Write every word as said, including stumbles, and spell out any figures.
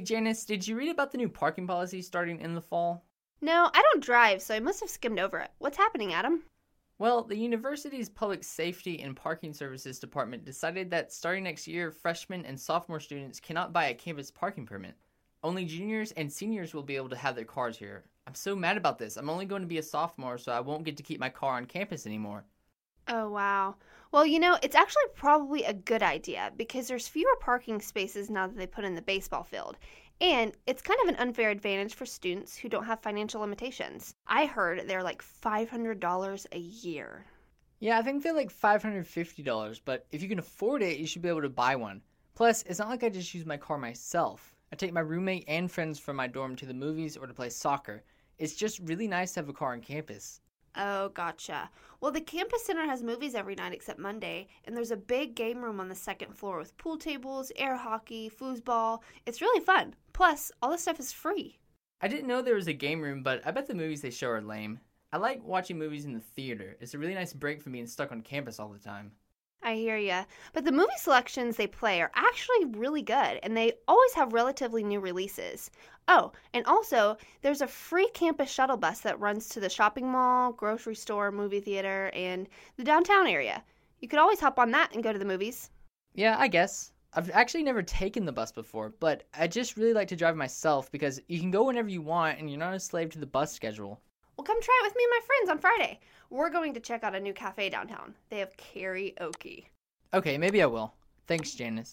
Janice, did you read about the new parking policy starting in the fall? No, I don't drive, so I must have skimmed over it. What's happening, Adam? Well, the university's Public Safety and Parking Services Department decided that starting next year, freshmen and sophomore students cannot buy a campus parking permit. Only juniors and seniors will be able to have their cars here. I'm so mad about this. I'm only going to be a sophomore, so I won't get to keep my car on campus anymore. Oh, wow. Well, you know, it's actually probably a good idea because there's fewer parking spaces now that they put in the baseball field. And it's kind of an unfair advantage for students who don't have financial limitations. I heard they're like five hundred dollars a year. Yeah, I think they're like five hundred fifty dollars, but if you can afford it, you should be able to buy one. Plus, it's not like I just use my car myself. I take my roommate and friends from my dorm to the movies or to play soccer. It's just really nice to have a car on campus. Oh, gotcha. Well, the campus center has movies every night except Monday, and there's a big game room on the second floor with pool tables, air hockey, foosball. It's really fun. Plus, all this stuff is free. I didn't know there was a game room, but I bet the movies they show are lame. I like watching movies in the theater. It's a really nice break from being stuck on campus all the time. I hear ya. But the movie selections they play are actually really good, and they always have relatively new releases. Oh, and also, there's a free campus shuttle bus that runs to the shopping mall, grocery store, movie theater, and the downtown area. You could always hop on that and go to the movies. Yeah, I guess. I've actually never taken the bus before, but I just really like to drive myself because you can go whenever you want and you're not a slave to the bus schedule. Well, come try it with me and my friends on Friday. We're going to check out a new cafe downtown. They have karaoke. Okay, maybe I will. Thanks, Janice.